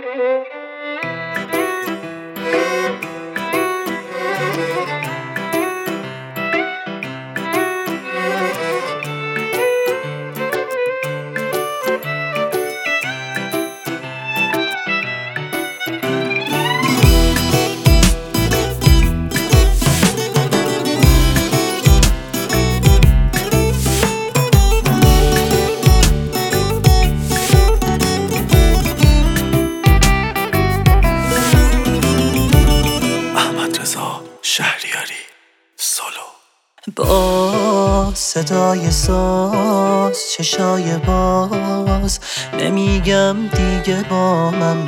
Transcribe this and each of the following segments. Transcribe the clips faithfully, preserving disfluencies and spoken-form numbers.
شهریاری سولو. با صدای ساز چشای باز نمیگم دیگه با من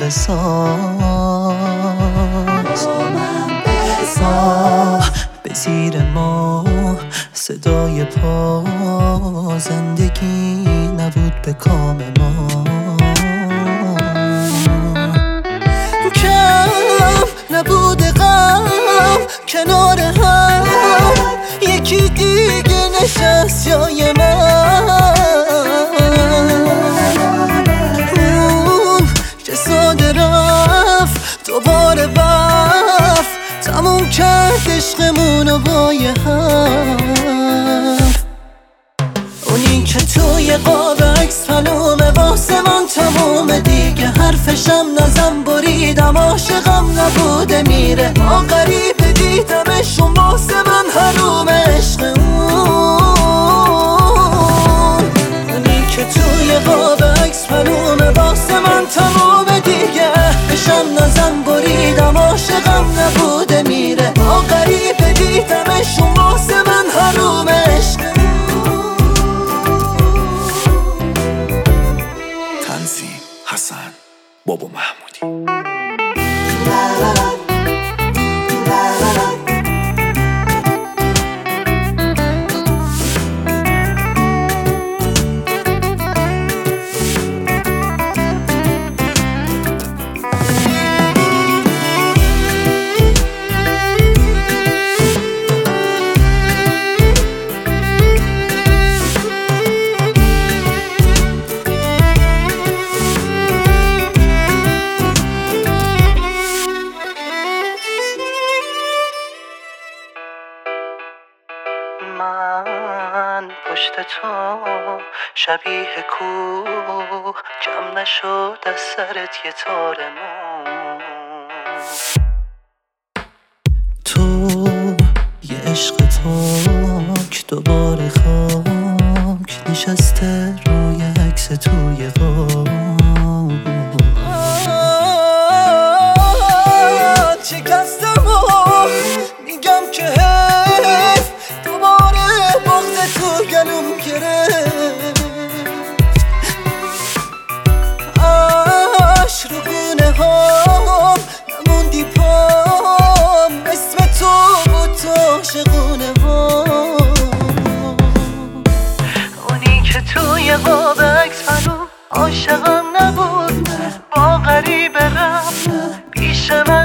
بساز، آه به زیر ما صدای پا زندگی نبود به کام ما، کم نبود غم کنار هم یکی دیگه نشست جای من، اون که ساده رفت دوباره بفت تموم کرد عشقمونو با یه هم، اونی که توی قاب عکس معلومه واسه من تمومه دیگه، حرفشم نزن بریدم عاشقم نبوده میره، ما غریبه دیدمشون واسه من حروم عشق اون، اونی که توی قاب عکس معلومه واسه من تمومه دیگه، حرفشم نزن بریدم عاشقم نبوده میره، ما غریبه دیدمشون واسه من حروم عشق اون. تنظیم حسن بابا محمودی. من پشت تو شبیه کوه کم نشد از سرت یه تار مو، تو یه عشق پاک دوباره خاک نشسته روی عکس توی قاب، شکستم و میگم که حیف دوباره بغض تو گلوم گرفت، عشق رو گونه هام نموندی پام، اسم تو بود تو عاشقونه هام، اونی که توی قاب عکس معلوم عاشقم نبود با غریبه رفت پیش من